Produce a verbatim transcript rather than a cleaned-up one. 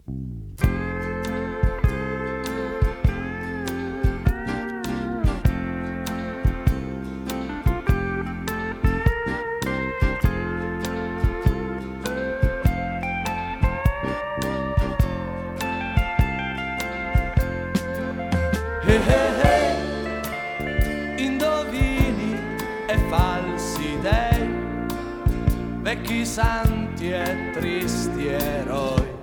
Hey, hey, hey. Indovini e falsi dei, vecchi santi e tristi eroi.